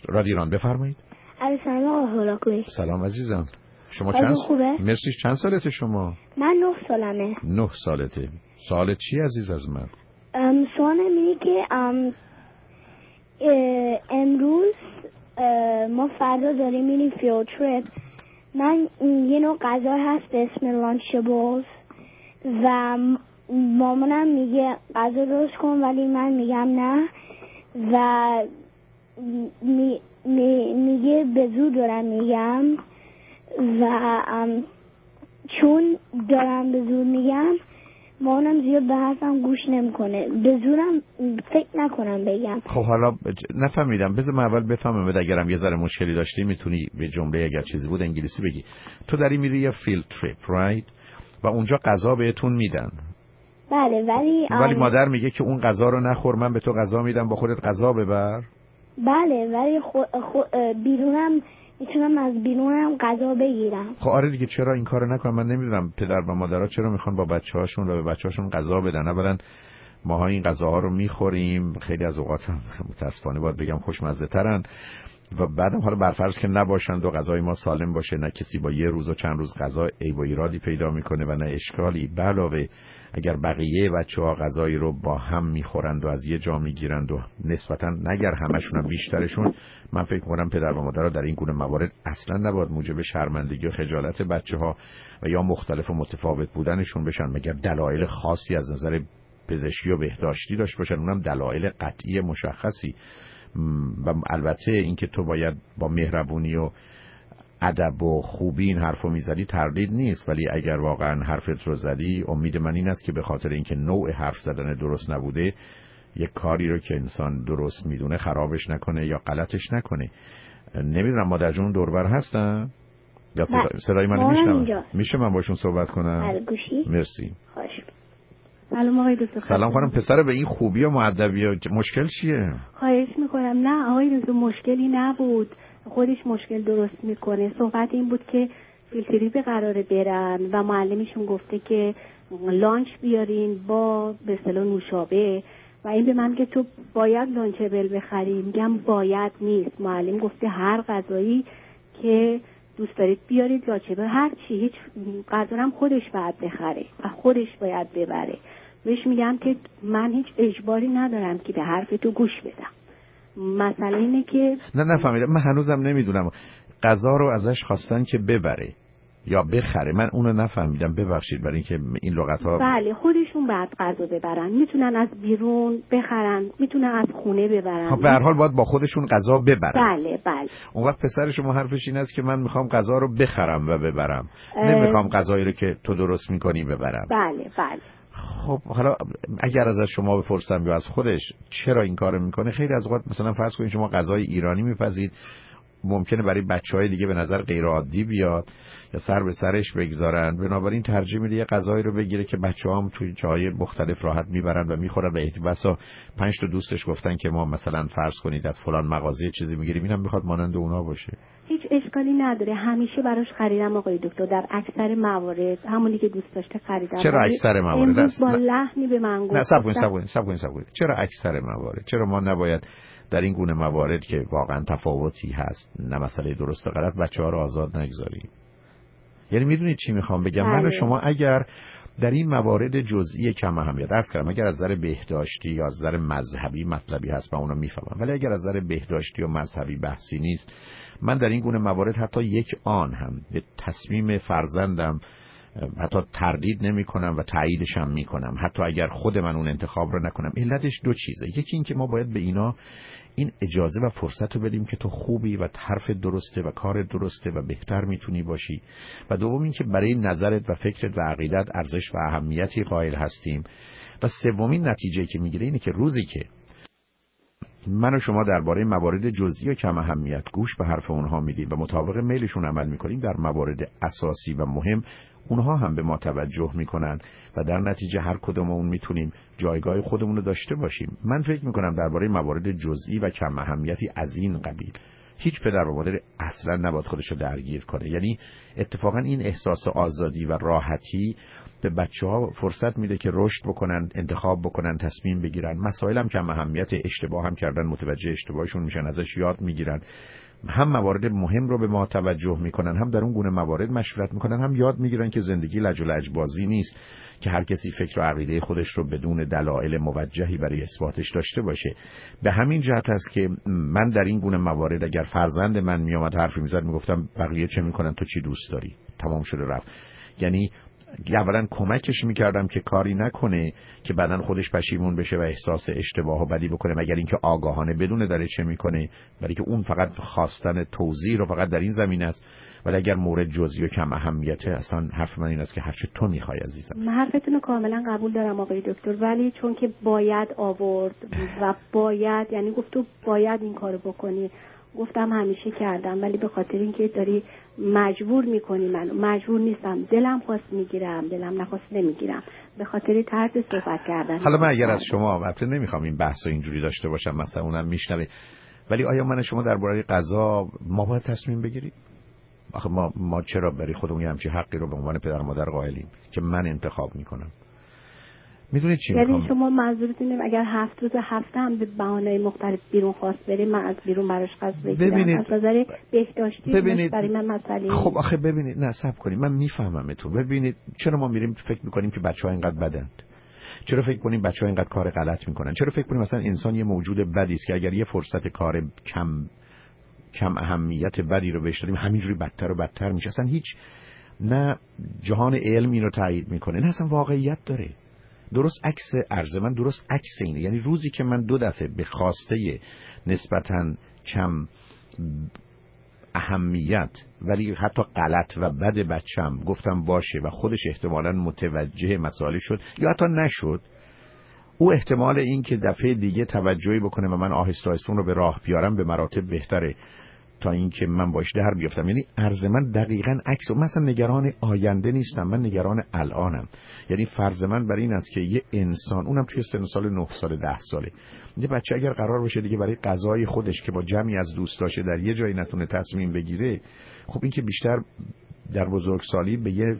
رادیو ایران بفرمایید. سلام آقای هولاکویی. سلام عزیزم. شما خوبه؟ مرسی. چند سالته شما؟ من 9 سالمه. 9 سالته. سوال چی عزیز از من؟ سوالم اینه که امروز ما فردا داریم میریم فیلد تریپ. من یه نوع غذا هست به اسم لانچبلز و مامانم میگه غذا درست کن ولی من میگم نه و میگه به زور دارم میگم و چون دارم به زور میگم مامانم زیاد به حرفم گوش نمیکنه. به زورم فکر نکنم بگم. خب حالا نفهمیدم. بذار من اول بفهمم بعد اگرم یه ذره مشکلی داشتی میتونی به جمله اگر چیزی بود انگلیسی بگی. تو داری میری یه فیلد تریپ رایت و اونجا غذا بهتون میدن. بله ولی مادر میگه که اون غذا رو نخور، من به تو غذا میدم با خودت غذا ببر. بله ولی بیرونم میتونم از بیرونم غذا بگیرم. خب آره دیگه، چرا این کارو نکنم؟ من نمیدونم پدر و مادرها چرا میخوان با بچه‌هاشون و به بچه‌هاشون غذا بدن. اولا ماها این غذاها رو میخوریم، خیلی از اوقات هم متاسفانه باید بگم خوشمزه ترن و بعدم حالا برفرض که نباشند و غذای ما سالم باشه، نه کسی با یه روز و چند روز غذا عیب و ایرادی پیدا میکنه و نه اشکالی. علاوه اگر بقیه بچه‌ها غذایی رو با هم میخورند و از یه جا میگیرند و نسبتاً نگر همشون هم بیشترشون، من فکر می‌کنم پدر و مادرها در این گونه موارد اصلاً نباید موجب شرمندگی و خجالت بچه‌ها و یا مختلف و متفاوت بودنشون بشن، مگر دلایل خاصی از نظر پزشکی و بهداشتی داشته باشن، اونم دلایل قطعی مشخصی. و البته اینکه تو باید با مهربونی و ادب و خوبی این حرفو میزدی تردید نیست، ولی اگر واقعا حرفت رو زدی، امید من این است که به خاطر اینکه نوع حرف زدن درست نبوده یک کاری رو که انسان درست میدونه خرابش نکنه یا غلطش نکنه. نمیدونم مادر جون دوربر هستن یا صدای من میشنم؟ میشه من باشون صحبت کنم؟ گوشی؟ مرسی. خوش. سلام آقای دکتر. سلام خانم. پسر به این خوبی و مؤدبی مشکل چیه؟ خواهش میکنم. نه آقای دکتر مشکلی نبود، خودش مشکل درست میکنه. صحبت این بود که فیلتری به قراره برن و معلمشون گفته که لانچ بیارین با به اصطلاح نوشابه و این به من که تو باید لانچبل بخری. میگم باید نیست، معلم گفته هر غذایی که دوست دارید بیارید لانچبل، هر چی، هیچ غذا هم خودش باید بخره و خودش باید ببره. بهش میگم که من هیچ اجباری ندارم که به حرف تو گوش بدم. مسئله اینه که نفهمیدم. من هنوزم نمیدونم غذا رو ازش خواستن که ببره یا بخره. من اونو نفهمیدم، ببخشید برای اینکه این لغت ها. بله خودشون باید غذا ببرن، میتونن از بیرون بخرن، میتونن از خونه ببرن. به هر حال باید با خودشون غذا ببرن. بله. اون وقت پسر شما حرفش این است که من میخوام غذا رو بخرم و ببرم، نمیخوام غذایی رو که تو درست میکنی ببرم. بله. خب حالا اگر از شما بپرسم یا از خودش چرا این کارو میکنه، خیلی از اوقات مثلا فرض کنید شما غذای ایرانی میپزید، ممکنه برای بچهای دیگه به نظر غیر عادی بیاد یا سر به سرش بگذارن، بنابراین ترجیح میده یه غذایی رو بگیره که بچه‌ها هم توی جای مختلف راحت میبرن و میخورن و احتمالاً 5 تا دوستش گفتن که ما مثلا فرض کنید از فلان مغازه چیزی میگیریم، اینم میخواد مانند اونا باشه. هیچ اشکالی نداره، همیشه براش خریدم آقای دکتر، در اکثر موارد همونی که دوست داشته خریدم. چرا اکثر موارد؟ امروز با لحنی به من گفت. صبر کن. چرا اکثر موارد؟ چرا ما نباید در این گونه موارد که واقعا تفاوتی هست، نه مسئله درست و غلط، بچه‌ها رو آزاد نگذاریم؟ یعنی میدونید چی میخوام بگم؟ من و شما اگر در این موارد جزئی کم اهمیت عرض کردم، اگر از نظر بهداشتی یا از نظر مذهبی مطلبی هست من اونو میفهمم، ولی اگر از نظر بهداشتی و مذهبی بحثی نیست، من در این گونه موارد حتی یک آن هم به تصمیم فرزندم حتی تردید نمی کنم و تاییدش هم می کنم، حتی اگر خود من اون انتخاب رو نکنم. علتش دو چیزه. یکی این که ما باید به اینا این اجازه و فرصت رو بدیم که تو خوبی و حرف درسته و کار درسته و بهتر میتونی باشی، و دوم این که برای نظرت و فکرت و عقیدت ارزش و اهمیتی قائل هستیم، و سومین نتیجه که میگیره اینه که روزی که من و شما درباره موارد جزئی و کم اهمیت گوش به حرف اونها میدیم و مطابق میلشون عمل میکنیم، در موارد اساسی و مهم اونها هم به ما توجه میکنن و در نتیجه هر کدوممون میتونیم جایگاه خودمون رو داشته باشیم. من فکر میکنم درباره موارد جزئی و کم اهمیتی از این قبیل هیچ پدر و مادر اصلا نباید خودش رو درگیر کنه. یعنی اتفاقا این احساس آزادی و راحتی به بچه‌ها فرصت میده که رشد بکنن، انتخاب بکنن، تصمیم بگیرن. مسائل هم کم اهمیت، اشتباه هم کردن، متوجه اشتباهشون میشن، ازش یاد میگیرن. هم موارد مهم رو به ما توجه میکنن، هم در اون گونه موارد مشورت میکنن، هم یاد میگیرن که زندگی لج و لجبازی نیست که هر کسی فکر و عقیده خودش رو بدون دلایل موجهی برای اثباتش داشته باشه. به همین جهت است که من در این گونه موارد اگر فرزند من میامد حرفی میزد میگفتم بقیه چه میکنن، تو چی دوست داری، تمام شده رفت. یعنی اولا کمکش میکردم که کاری نکنه که بعدن خودش پشیمون بشه و احساس اشتباه و بدی بکنه، مگر اینکه آگاهانه بدونه داره چه میکنه، برای که اون فقط خواستن توضیح رو فقط در این زمین است. ولی اگر مورد جزئی و کم اهمیته، اصلا حرف من این است که هرچه تو میخوای عزیزم. من حرفتون رو کاملا قبول دارم آقای دکتر، ولی چون که باید آورد و باید، یعنی گفت تو باید این کارو بکنی، گفتم همیشه کردم، ولی به خاطر اینکه داری مجبور میکنی، من مجبور نیستم، دلم خواست میگیرم، دلم نخواست نمیگیرم، به خاطر طرز صحبت کردن. حالا من اگر از شما البته نمیخوام این بحث رو اینجوری داشته باشم، مثلا اونم میشنوه، ولی آیا من شما درباره غذا ما باید تصمیم بگیریم؟ آخه ما چرا برای خودمون همچین حقی رو به عنوان پدر مادر قائلیم که من انتخاب میکنم؟ میدونید چی میخوام؟ یعنی شما منظورتون اگر 7 روز هفته هم به بهانه‌های مختلف بیرون خواست بریم، من از بیرون براش غذا بگیرم، از نظر بهداشتی برای من مسئله. خب آخه ببینید، نه صبر کنید، من میفهممتون. ببینید چرا ما میریم فکر میکنیم که بچه‌ها اینقدر بدند؟ چرا فکر کنیم بچه‌ها اینقدر کار غلط میکنن؟ چرا فکر کنیم مثلا انسان یه موجود بدی است که اگر یه فرصت کار کم اهمیت بدی رو بهش دادیم همینجوری بدتر و بدتر میشه؟ اصلا هیچ، نه جهان علم این رو تایید میکنه، نه اصلا واقعیت داره. درست عکس عرض من، درست عکس اینه. یعنی روزی که من 2 دفعه به خواسته نسبتاً کم اهمیت ولی حتی غلط و بد بچم گفتم باشه و خودش احتمالاً متوجه مسائل شد یا حتی نشد، او احتمال این که دفعه دیگه توجهی بکنه و من آهسته آهسته رو به راه بیارم به مراتب بهتره تا اینکه من باش در بیافتم. یعنی عرض من دقیقاً عکس. مثلا نگران آینده نیستم، من نگران الانم. یعنی فرض من بر این است که یه انسان، اونم توی سن سال 9 سال 10 ساله، یه بچه اگر قرار باشه دیگه برای غذای خودش که با جمعی از دوستاشه در یه جایی نتونه تصمیم بگیره، خب این که بیشتر در بزرگسالی به یه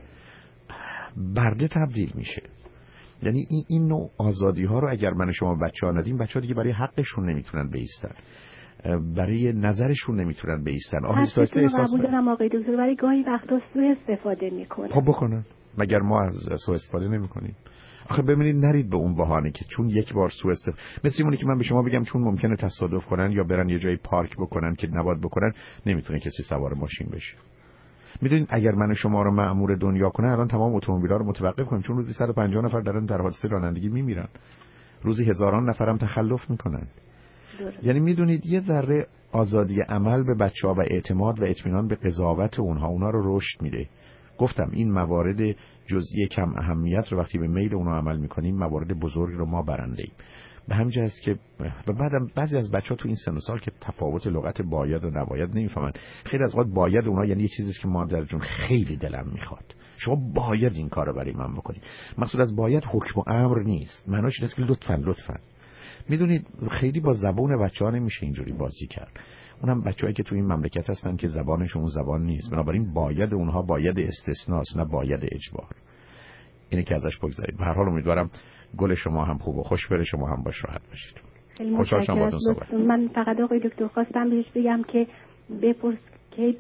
برده تبدیل میشه. یعنی این نوع آزادی ها رو اگر من شما بچه‌ها ندیم، بچه‌ها دیگه برای حقشون نمیتونن بایستن، برای نظرشون نمیتونن بایستن. آهسته آهسته احساس قبول دارم آقای دکتر، ولی گاهی وقتا سوء استفاده میکنه. خب بکنن، مگر ما از سوء استفاده نمیکنیم؟ آخه ببینید، نرید به اون بهانه که چون یک بار سوء استفاده، مثل اونی که من به شما بگم چون ممکنه تصادف کنن یا برن یه جایی پارک بکنن که نباید بکنن، نمیتونه کسی سوار ماشین بشه. میدونید اگر من شما رو مأمور دنیا کنه، الان تمام اتومبیل‌ها رو متوقف کنیم، چون روزی 150 نفر دارن در حادثه رانندگی میمیرن، روزی هزاران نفرم تخلف میکنن. یعنی میدونید یه ذره آزادی عمل به بچه‌ها و اعتماد و اطمینان به قضاوت اونها رو رشد میده. گفتم این موارد جزئی کم اهمیت رو وقتی به میل اونها عمل میکنیم، موارد بزرگ رو ما برنده ایم. به همین جهت که و بعدم بعضی از بچه‌ها تو این سن و سال که تفاوت لغت باید و نباید نمیفهمن. خیلی از وقت باید اونها یعنی یه چیزی که مادر جون خیلی دلم میخواد، شما باید این کارو برای من بکنید. مقصود از باید حکم و امر نیست، معناش اینه که لطفاً. میدونید خیلی با زبان بچه‌ها نمیشه اینجوری بازی کرد. اونم بچه‌هایی که تو این مملکت هستن که زبانشون زبان نیست، بنابراین باید اونها باید استثناست، نه باید اجبار. اینه که ازش بگذارید. به هر حال امیدوارم گل شما هم خوب و خوش بره، شما هم باش راحت باشید. خیلی متشکرم. من فقط آقای دکتر خواستم بهش بگم که بپرس که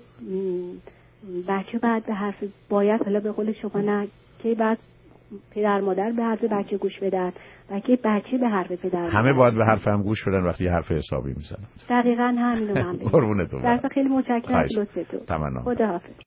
بچه بعد به حرف باید، حالا به قول شما نه، که بعد پدر مادر به حرف بچه گوش بدن و که بچه به حرف پدر مادر. همه باید به حرف هم گوش بدن وقتی حرف حسابی میزنن. دقیقاً همینو من بگم. قربونتون. خیلی متشکرم از لطفتون. تمام. خداحافظ.